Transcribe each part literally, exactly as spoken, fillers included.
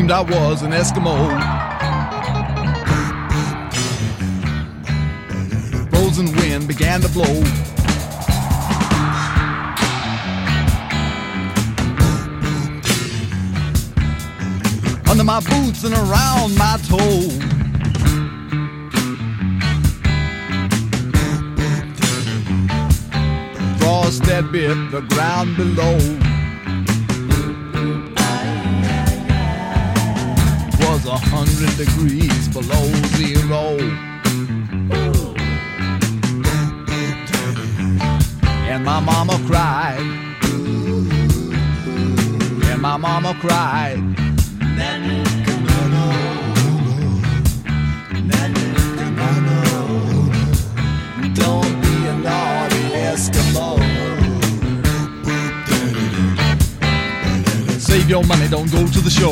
assumed I was an Eskimo. Frozen wind began to blow. Under my boots and around my toe. Frost that bit the ground below. Was a hundred degrees below zero. And my mama cried. And my mama cried. Don't be a naughty Eskimo. Save your money, don't go to the show.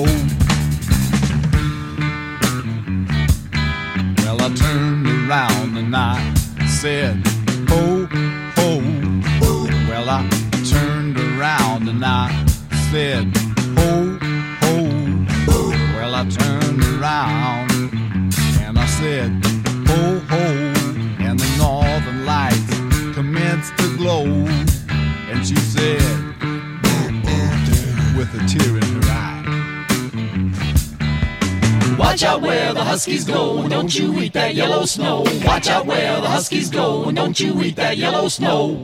Well, I turned around and I said, ho, ho. Well, I turned around and I said, ho, ho. Well, I turned around and I said, ho, ho. And the northern lights commenced to glow. And she said, with a tear in her eye, watch out where the huskies go, and don't you eat that yellow snow. Watch out where the huskies go, and don't you eat that yellow snow.